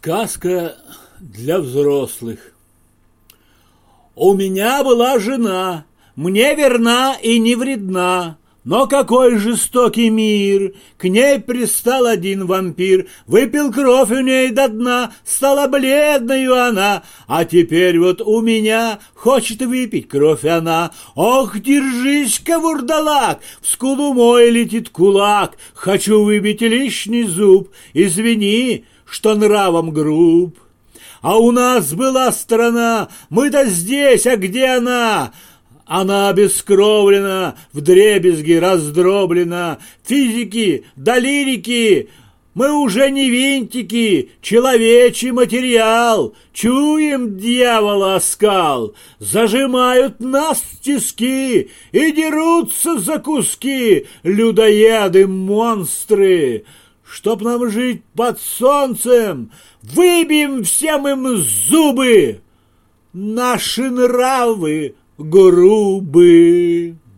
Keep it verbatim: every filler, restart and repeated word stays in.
Сказка для взрослых. У меня была жена, мне верна и не вредна, но какой жестокий мир! К ней пристал один вампир, выпил кровь у ней до дна, стала бледною она, а теперь вот у меня хочет выпить кровь она. Ох, держись-ка, вурдалак, в скулу мой летит кулак, хочу выбить лишний зуб, извини, что нравом груб. А у нас была страна, мы-то здесь, а где она? Она обескровлена, вдребезги раздроблена. Физики да лирики, мы уже не винтики, человечий материал. Чуем дьявола оскал, зажимают нас в тиски и дерутся за куски людоеды-монстры. Чтоб нам жить под солнцем, выбьем всем им зубы. Наши нравы грубы.